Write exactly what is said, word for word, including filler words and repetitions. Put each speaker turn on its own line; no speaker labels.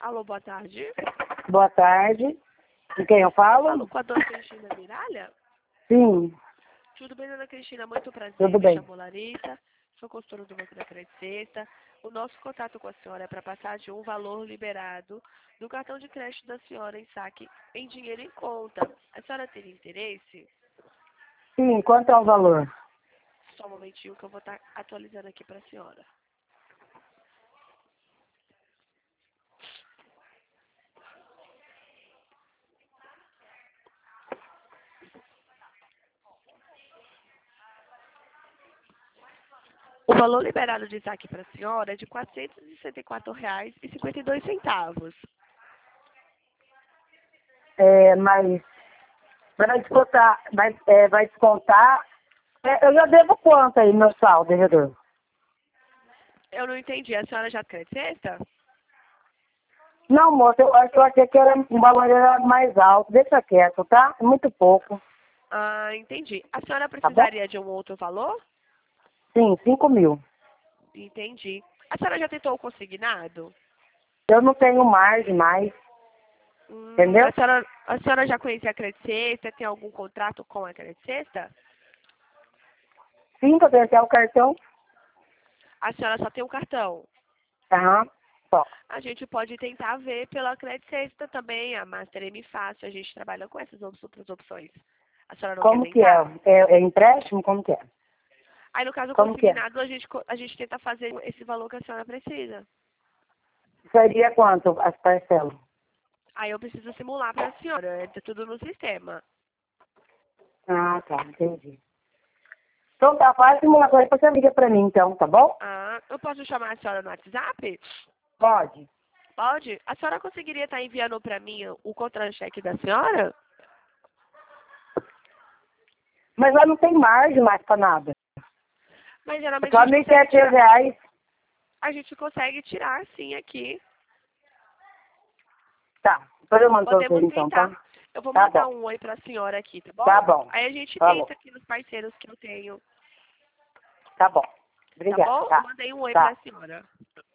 Alô, boa tarde.
Boa tarde. Com quem eu falo?
Falo com a dona Cristina Miralha.
Sim,
Tudo bem, dona Cristina? Muito prazer.
tudo
Me
bem.
chamo Larissa. Sou consultora do Banco da Crédito Sexta. O nosso contato com a senhora é para passar de um valor liberado do cartão de crédito da senhora em saque em dinheiro em conta. A senhora teria interesse?
Sim, quanto é o valor?
Só um momentinho que eu vou estar atualizando aqui para a senhora. O valor liberado de saque para a senhora é de quatrocentos e sessenta e quatro reais e cinquenta e dois centavos.
É, mas vai descontar, vai, é, vai descontar. É, eu já devo quanto aí, meu saldo, devedor?
Eu não entendi. A senhora já quer sexta?
Não, moça, eu, eu achei que era, um valor era mais alto. Deixa quieto, tá? É muito pouco,
Ah, entendi. A senhora
tá bom?
precisaria de um outro valor?
Sim, cinco mil.
Entendi. A senhora já tentou o consignado?
Eu não tenho margem mais,
Hum,
entendeu?
a, senhora, a senhora já conhece a Crédito Sexta? Tem algum contrato com a Crédito Sexta?
Sim, pra ter até o cartão.
A senhora só tem um cartão.
Aham, só.
A gente pode tentar ver pela Crédito Sexta também, a Master M Fácil. A gente trabalha com essas outras opções. A senhora não quer
Como que é?
tentar?
É, é empréstimo? Como que é?
Aí, no caso
Como que é?
consignado, a gente, co- a gente tenta fazer esse valor que a senhora precisa.
Seria quanto as parcelas?
Aí eu preciso simular para a senhora. É tudo no sistema.
Ah, tá, entendi. Então tá, faz a simulação aí, depois você liga pra mim então, tá bom?
Ah, eu posso chamar a senhora no WhatsApp?
Pode.
Pode? A senhora conseguiria estar enviando para mim o contra-cheque da senhora?
Mas lá não tem margem mais pra nada.
Mas
É
geralmente a
só
gente
mil e
consegue
setecentos
tirar.
reais.
A gente consegue tirar sim aqui.
Tá, depois eu mando pra você
Podemos
então, tá?
tentar. Eu vou
Tá
mandar
bom,
um oi para a senhora aqui, tá
tá
bom?
bom.
Aí a gente
Falou.
tenta aqui nos parceiros que eu tenho,
Tá bom.
tá
Obrigada,
bom? Eu
tá.
mandei um oi para
Tá.
a senhora.